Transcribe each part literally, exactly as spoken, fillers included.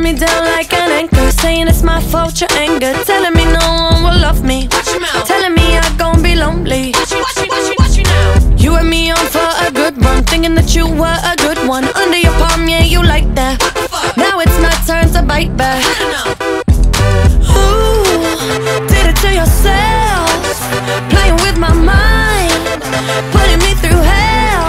me down like an anchor, saying it's my fault, your anger, telling me no one will love me, telling me I'm gon' be lonely. Watch you, watch you, watch you, watch you now. You and me on for a good run, thinking that you were a good one. Under your palm, yeah, you like that. Now it's my turn to bite back. Ooh, did it to yourself, playing with my mind, putting me through hell.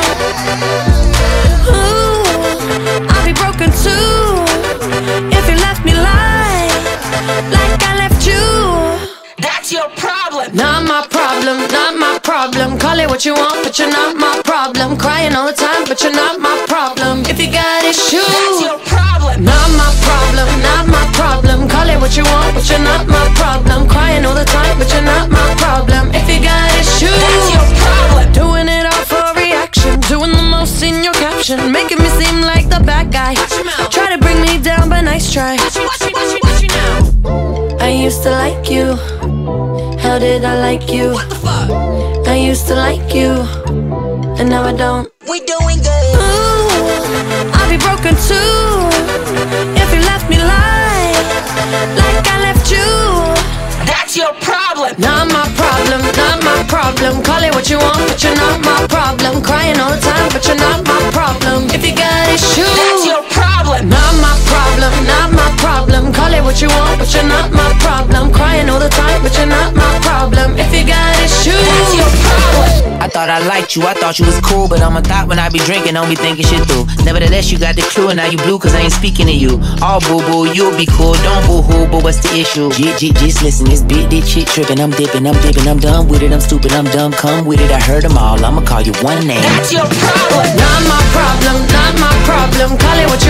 Ooh, I'll be broken too if you left me like, like I left you. That's your problem. Not my problem, not my problem. Call it what you want, but you're not my problem. Crying all the time, but you're not my problem. If you got issues, that's your problem. Not my problem, not my problem. Call it what you want, but you're not my problem. Crying all the time, but you're not my problem. If you got issues, that's your problem. Doing it all for reaction, doing the most in your caption, making me seem like the bad guy. Try to bring me down, but nice try. Watch you, watch you, watch you, watch you now. I used to like you. How did I like you? What the fuck? I used to like you, and now I don't. We doing good. Ooh, I'll be broken too if you left me like, like I left you. That's your problem. Not my problem, not my problem. Call it what you want, but you're not my problem. Crying all the time, but you're not my problem. If you got issues, that's your problem. Not my problem, not my problem. Call it what you want, but you're not my problem. Crying all the time, but you're not my problem. If you got issues, that's your problem. I thought I liked you, I thought you was cool, but I'm a thought when I be drinking, don't be thinking shit through. Nevertheless, you got the clue, and now you blue, cause I ain't speaking to you. All boo-boo, you'll be cool, don't boo-hoo, but what's the issue? J- j- just listen, this big, this shit tripping, I'm dipping, I'm dipping, I'm done with it, I'm stupid, I'm dumb, come with it, I heard them all, I'ma call you one name. That's your problem. not my problem, not my problem. Call it what you